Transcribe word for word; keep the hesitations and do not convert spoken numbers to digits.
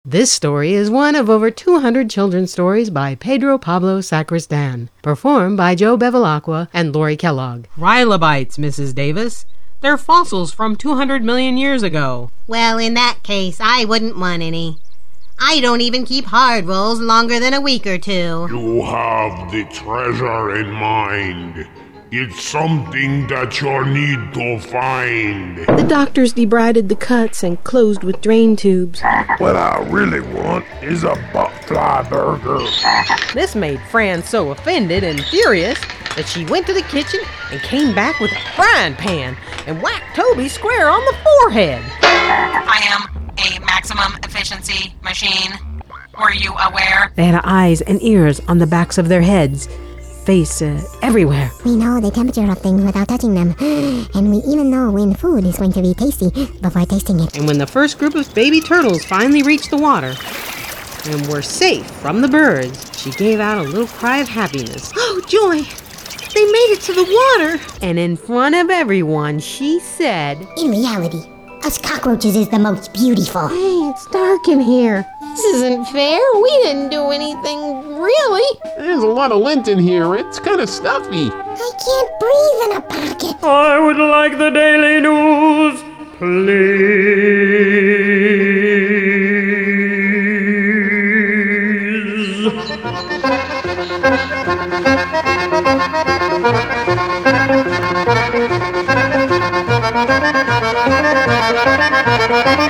This story is one of over two hundred children's stories by Pedro Pablo Sacristan, performed by Joe Bevilacqua and Lori Kellogg. Trilobites, Missus Davis. They're fossils from two hundred million years ago. Well, in that case, I wouldn't want any. I don't even keep hard rolls longer than a week or two. You have the treasure in mind. It's something that you need to find. The doctors debrided the cuts and closed with drain tubes. What I really want is a butt-fly burger. This made Fran so offended and furious that she went to the kitchen and came back with a frying pan and whacked Toby square on the forehead. I am a maximum efficiency machine. Were you aware? They had eyes and ears on the backs of their heads. Face uh, everywhere. We know the temperature of things without touching them. And we even know when food is going to be tasty before tasting it. And when the first group of baby turtles finally reached the water and were safe from the birds, she gave out a little cry of happiness. Oh, joy! They made it to the water! And in front of everyone, she said, In reality, us cockroaches is the most beautiful. Hey, it's dark in here. This isn't fair. We didn't do anything, really. There's a lot of lint in here. It's kind of stuffy. I can't breathe in a pocket. I would like the Daily News, please.